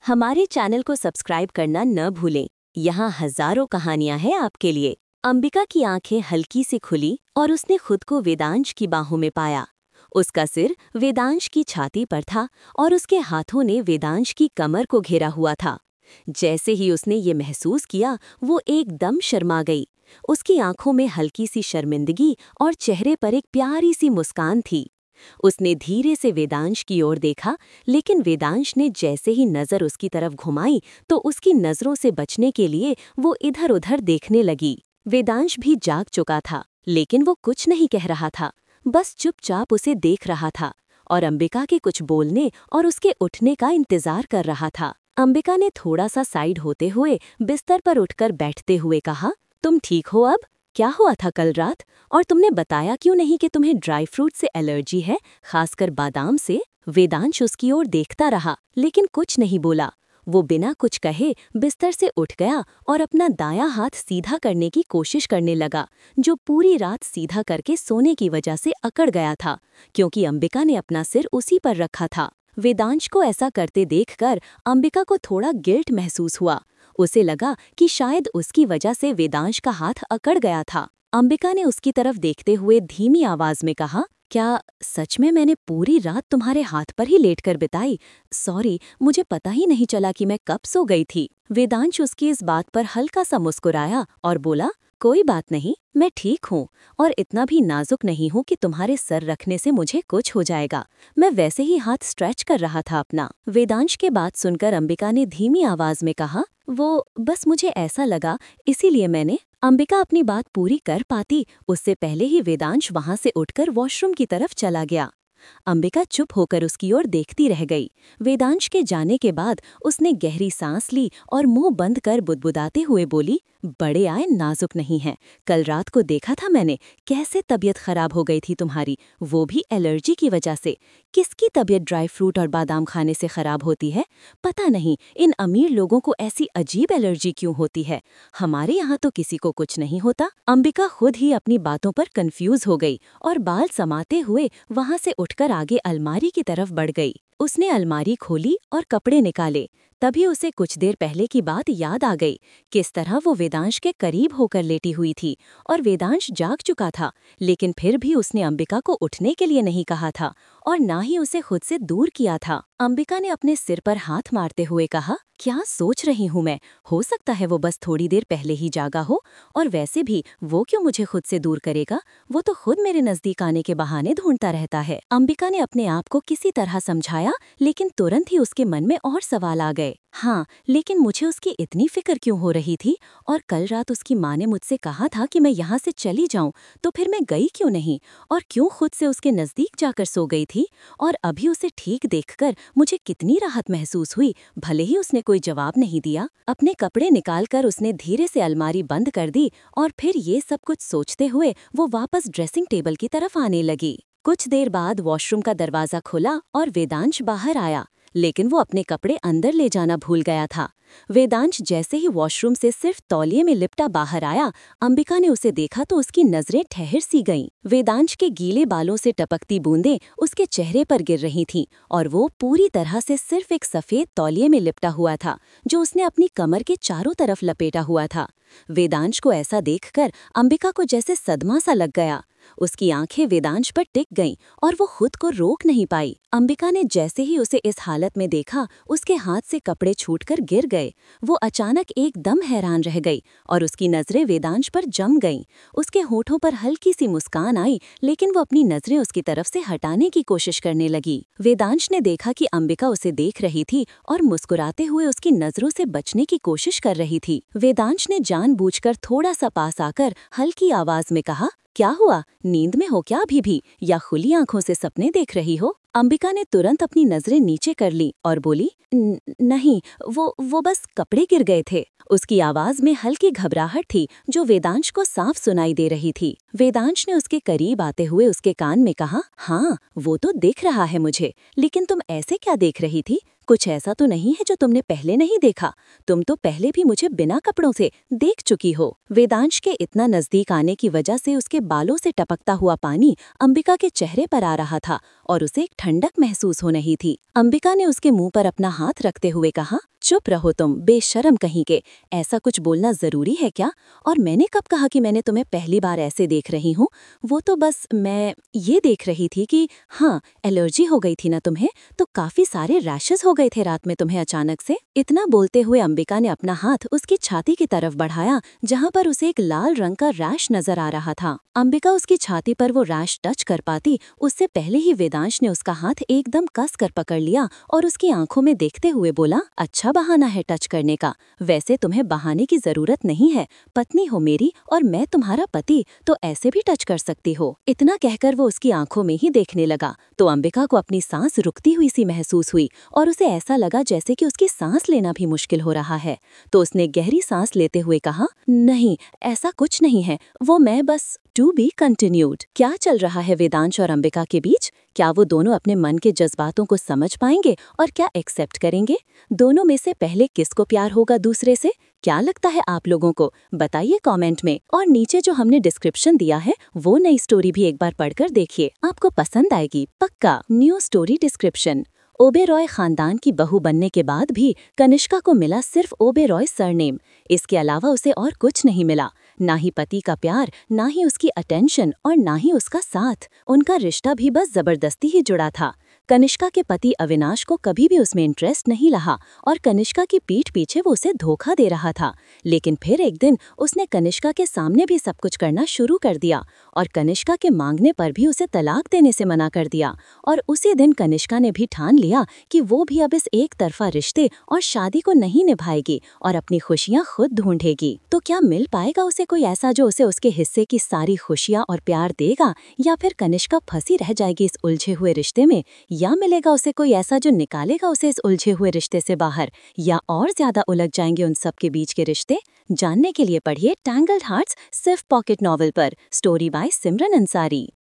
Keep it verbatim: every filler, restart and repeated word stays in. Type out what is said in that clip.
हमारे चैनल को सब्सक्राइब करना न भूलें। यहाँ हजारों कहानियां हैं आपके लिए। अंबिका की आंखें हल्की से खुली और उसने खुद को वेदांश की बाहों में पाया। उसका सिर वेदांश की छाती पर था और उसके हाथों ने वेदांश की कमर को घेरा हुआ था। जैसे ही उसने ये महसूस किया, वो एकदम शर्मा गई। उसकी आंखों में हल्की सी शर्मिंदगी और चेहरे पर एक प्यारी सी मुस्कान थी। उसने धीरे से वेदांश की ओर देखा, लेकिन वेदांश ने जैसे ही नजर उसकी तरफ घुमाई तो उसकी नजरों से बचने के लिए वो इधर-उधर देखने लगी। वेदांश भी जाग चुका था, लेकिन वो कुछ नहीं कह रहा था, बस चुपचाप उसे देख रहा था और अंबिका के कुछ बोलने और उसके उठने का इंतजार कर रहा था। अंबिका ने थोड़ा सा साइड होते हुए बिस्तर पर उठकर बैठते हुए कहा, तुम ठीक हो अब? क्या हुआ था कल रात? और तुमने बताया क्यों नहीं कि तुम्हें ड्राई फ्रूट से एलर्जी है, खासकर बादाम से? वेदांश उसकी ओर देखता रहा, लेकिन कुछ नहीं बोला। वो बिना कुछ कहे बिस्तर से उठ गया और अपना दायां हाथ सीधा करने की कोशिश करने लगा, जो पूरी रात सीधा करके सोने की वजह से अकड़ गया था, क्योंकि अंबिका ने अपना सिर उसी पर रखा था। वेदांश को ऐसा करते देखकर अंबिका को थोड़ा गिल्ट महसूस हुआ। उसे लगा कि शायद उसकी वजह से वेदांश का हाथ अकड़ गया था। अंबिका ने उसकी तरफ देखते हुए धीमी आवाज में कहा, क्या सच में मैंने पूरी रात तुम्हारे हाथ पर ही लेटकर बिताई? सॉरी, मुझे पता ही नहीं चला कि मैं कब सो गई थी। वेदांश उसकी इस बात पर हल्का सा मुस्कुराया और बोला, कोई बात नहीं, मैं ठीक हूँ और इतना भी नाजुक नहीं हूँ कि तुम्हारे सर रखने से मुझे कुछ हो जाएगा। मैं वैसे ही हाथ स्ट्रेच कर रहा था अपना। वेदांश के बात सुनकर अंबिका ने धीमी आवाज में कहा, वो बस मुझे ऐसा लगा, इसीलिए मैंने। अंबिका अपनी बात पूरी कर पाती उससे पहले ही वेदांश वहां से उठकर वॉशरूम की तरफ चला गया। अंबिका चुप होकर उसकी ओर देखती रह गई। वेदांश के जाने के बाद उसने गहरी सांस ली और मुंह बंद कर बुदबुदाते हुए बोली, बड़े आए नाजुक नहीं हैं। कल रात को देखा था मैंने, कैसे तबीयत खराब हो गई थी तुम्हारी, वो भी एलर्जी की वजह से। किसकी तबीयत ड्राई फ्रूट और बादाम खाने से खराब होती है? पता नहीं इन अमीर लोगों को ऐसी अजीब एलर्जी क्यों होती है। हमारे यहाँ तो किसी को कुछ नहीं होता। अंबिका खुद ही अपनी बातों पर कंफ्यूज हो गई और बाल समाते हुए वहां से उठकर आगे अलमारी की तरफ बढ़ गई। उसने अलमारी खोली और कपड़े निकाले। तभी उसे कुछ देर पहले की बात याद आ गई, किस तरह वो वेदांश के करीब होकर लेटी हुई थी और वेदांश जाग चुका था, लेकिन फिर भी उसने अंबिका को उठने के लिए नहीं कहा था और ना ही उसे खुद से दूर किया था। अंबिका ने अपने सिर पर हाथ मारते हुए कहा, क्या सोच रही हूँ मैं? हो सकता है वो बस थोड़ी देर पहले ही जागा हो, और वैसे भी वो क्यों मुझे खुद से दूर करेगा? वो तो खुद मेरे नजदीक आने के बहाने ढूंढता रहता है। अंबिका ने अपने आप को किसी तरह समझाया, लेकिन तुरंत ही उसके मन में और सवाल आ गए। हाँ, लेकिन मुझे उसकी इतनी फिक्र क्यों हो रही थी? और कल रात उसकी माँ ने मुझसे कहा था कि मैं यहाँ से चली जाऊँ, तो फिर मैं गई क्यों नहीं? और क्यों खुद से उसके नजदीक जाकर सो गई थी? और अभी उसे ठीक देखकर मुझे कितनी राहत महसूस हुई, भले ही उसने कोई जवाब नहीं दिया। अपने कपड़े निकालकर उसने धीरे से अलमारी बंद कर दी और फिर ये सब कुछ सोचते हुए वो वापस ड्रेसिंग टेबल की तरफ आने लगी। कुछ देर बाद वॉशरूम का दरवाजा खुला और वेदांश बाहर आया, लेकिन वो अपने कपड़े अंदर ले जाना भूल गया था। वेदांश जैसे ही वॉशरूम से सिर्फ तौलिए में लिपटा बाहर आया, अंबिका ने उसे देखा तो उसकी नजरें ठहर सी गईं। वेदांश के गीले बालों से टपकती बूंदें उसके चेहरे पर गिर रही थीं और वो पूरी तरह से सिर्फ एक सफेद तौलिए में लिपटा हुआ था, जो उसने अपनी कमर के चारों तरफ लपेटा हुआ था। वेदांश को ऐसा देखकर अंबिका को जैसे सदमा सा लग गया। उसकी आंखें वेदांश पर टिक गईं और वो खुद को रोक नहीं पाई। अंबिका ने जैसे ही उसे इस हालत में देखा, उसके हाथ से कपड़े छूटकर गिर गए। वो अचानक एकदम हैरान रह गई और उसकी नजरें वेदांश पर जम गईं। उसके होठों पर हल्की सी मुस्कान आई, लेकिन वो अपनी नजरें उसकी तरफ से हटाने की कोशिश करने लगी। वेदांश ने देखा कि अंबिका उसे देख रही थी और मुस्कुराते हुए उसकी नजरों से बचने की कोशिश कर रही थी। वेदांश ने जानबूझकर थोड़ा सा पास आकर हल्की आवाज में कहा, क्या हुआ? नींद में हो क्या अभी भी, या खुली आंखों से सपने देख रही हो? अंबिका ने तुरंत अपनी नजरें नीचे कर ली और बोली, नहीं, वो वो बस कपड़े गिर गए थे। उसकी आवाज में हल्की घबराहट थी, जो वेदांश को साफ सुनाई दे रही थी। वेदांश ने उसके करीब आते हुए उसके कान में कहा, हाँ, वो तो दिख रहा है मुझे, लेकिन तुम ऐसे क्या देख रही थी? कुछ ऐसा तो नहीं है जो तुमने पहले नहीं देखा? तुम तो पहले भी मुझे बिना कपड़ों से देख चुकी हो। वेदांश के इतना नजदीक आने की वजह से उसके बालों से टपकता हुआ पानी अंबिका के चेहरे पर आ रहा था और उसे एक ठंडक महसूस हो रही थी। अंबिका ने उसके मुंह पर अपना हाथ रखते हुए कहा, चुप रहो तुम, बेशर्म कहीं के। ऐसा कुछ बोलना जरूरी है क्या? और मैंने कब कहा कि मैंने तुम्हें पहली बार ऐसे देख रही हूँ? वो तो बस मैं ये देख रही थी कि हाँ, एलर्जी हो गई थी ना तुम्हें, तो काफी सारे रैशेस हो गए थे रात में तुम्हें अचानक से। इतना बोलते हुए अंबिका ने अपना हाथ उसकी छाती की तरफ बढ़ाया, जहाँ पर उसे एक लाल रंग का रैश नजर आ रहा था। अंबिका उसकी छाती पर वो रैश टच कर पाती उससे पहले ही वेदांश ने उसका हाथ एकदम कस कर पकड़ लिया और उसकी आंखों में देखते हुए बोला, अच्छा बहाना है टच करने का। वैसे तुम्हें बहाने की जरूरत नहीं है, पत्नी हो मेरी और मैं तुम्हारा पति, तो ऐसे भी टच कर सकती हो। इतना कहकर वो उसकी आंखों में ही देखने लगा तो अंबिका को अपनी सांस रुकती हुई सी महसूस हुई और उसे ऐसा लगा जैसे कि उसकी सांस लेना भी मुश्किल हो रहा है। तो उसने गहरी सांस लेते हुए कहा, नहीं, ऐसा कुछ नहीं है, वो मैं बस टू बी कंटिन्यूड। क्या चल रहा है वेदांश और अंबिका के बीच? क्या वो दोनों अपने मन के जज्बातों को समझ पाएंगे और क्या एक्सेप्ट करेंगे? दोनों में से पहले किसको प्यार होगा दूसरे से? क्या लगता है आप लोगों को? बताइए कमेंट में। और नीचे जो हमने डिस्क्रिप्शन दिया है वो नई स्टोरी भी एक बार पढ़कर देखिए, आपको पसंद आएगी पक्का। New story description. ओबेरॉय खानदान की बहू बनने के बाद भी कनिष्का को मिला सिर्फ ओबेरॉय सरनेम। इसके अलावा उसे और कुछ नहीं मिला, ना ही पति का प्यार, ना ही उसकी अटेंशन और ना ही उसका साथ। उनका रिश्ता भी बस जबरदस्ती ही जुड़ा था। कनिष्का के पति अविनाश को कभी भी उसमें इंटरेस्ट नहीं रहा और कनिष्का की पीठ पीछे वो उसे धोखा दे रहा था। लेकिन फिर एक दिन उसने कनिष्का के सामने भी सब कुछ करना शुरू कर दिया और कनिष्का के मांगने पर भी उसे तलाक देने से मना कर दिया। और उसी दिन कनिष्का ने भी ठान लिया कि वो भी अब इस एक तरफा रिश्ते और शादी को नहीं निभाएगी और अपनी खुशियां खुद ढूंढेगी। तो क्या मिल पाएगा उसे कोई ऐसा जो उसे उसके हिस्से की सारी खुशियां और प्यार देगा, या फिर कनिष्का फंसी रह जाएगी इस उलझे हुए रिश्ते में, या मिलेगा उसे कोई ऐसा जो निकालेगा उसे इस उलझे हुए रिश्ते से बाहर, या और ज्यादा उलझ जाएंगे उन सब के बीच के रिश्ते? जानने के लिए पढ़िए टैंगल्ड हार्ट्स सिर्फ पॉकेट नॉवल पर। Story by Simran Ansari.